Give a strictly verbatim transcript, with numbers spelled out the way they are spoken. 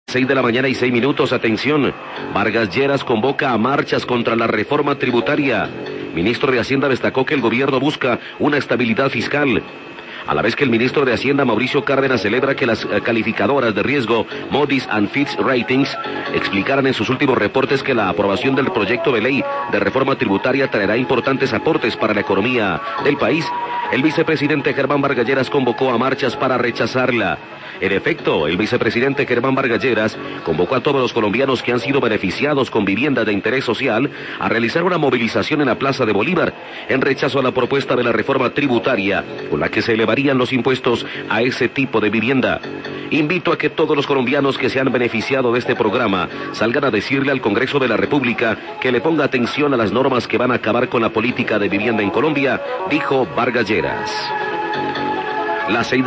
seis de la mañana y seis minutos, atención. Vargas Lleras convoca a marchas contra la reforma tributaria. Ministro de Hacienda destacó que el gobierno busca una estabilidad fiscal. A la vez que el ministro de Hacienda, Mauricio Cárdenas, celebra que las eh, calificadoras de riesgo Moody's and Fitch Ratings explicaran en sus últimos reportes que la aprobación del proyecto de ley de reforma tributaria traerá importantes aportes para la economía del país, el vicepresidente Germán Vargas Lleras convocó a marchas para rechazarla. En efecto, el vicepresidente Germán Vargas Lleras convocó a todos los colombianos que han sido beneficiados con viviendas de interés social a realizar una movilización en la Plaza de Bolívar en rechazo a la propuesta de la reforma tributaria con la que se elevarían los impuestos a ese tipo de vivienda. Invito a que todos los colombianos que se han beneficiado de este programa salgan a decirle al Congreso de la República que le ponga atención a las normas que van a acabar con la política de vivienda en Colombia, dijo Vargas Lleras. La seis